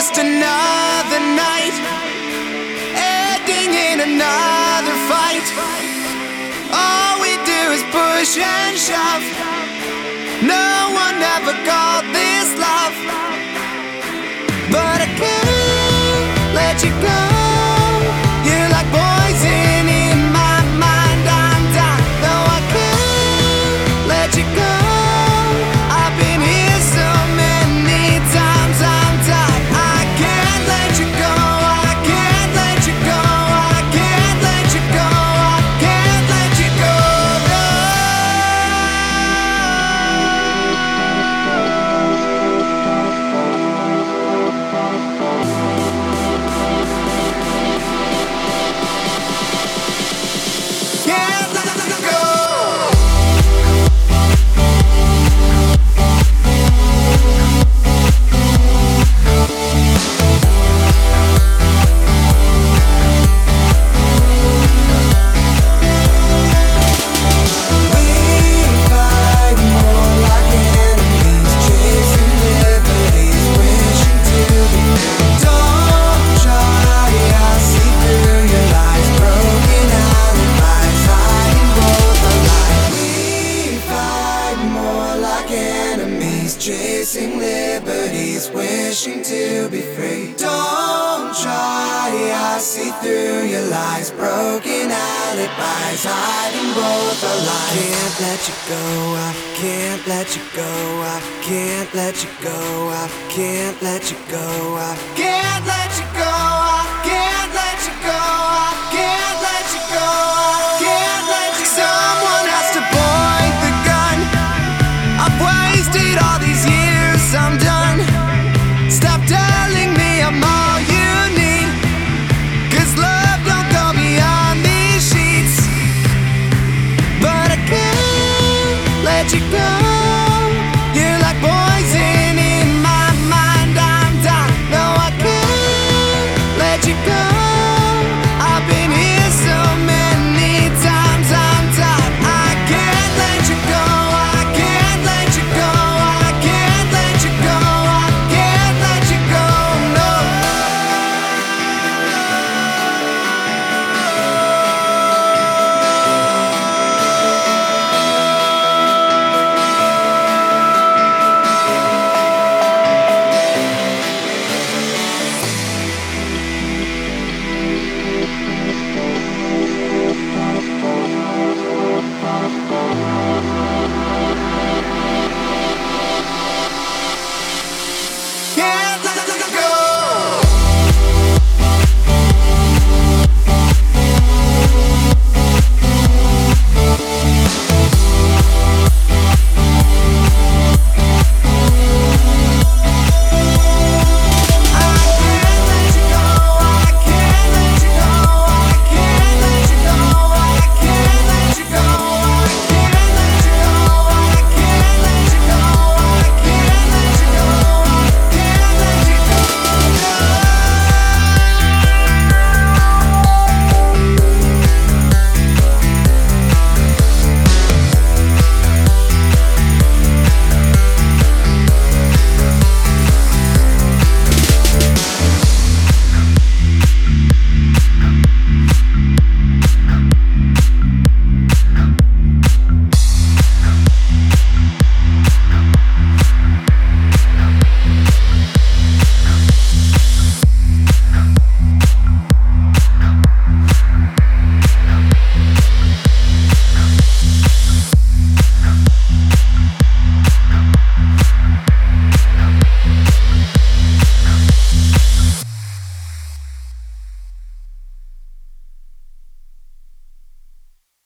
just another night, ending in another fight. All we do is push and shove. No one ever called this love, but I can't let you go. You're like poison in my mind. I'm down. No, I can't let you go. I've been here so many times. I'm done. I can't let you go. I can't let you go. I can't let you go. I can't let you go. No. Can't let you go. Chasing liberties, wishing to be free. Don't try, I see through your lies. Broken alibis, hiding both our lies. Can't let you go, I can't let you go, I can't let you go, I can't let you go, I can't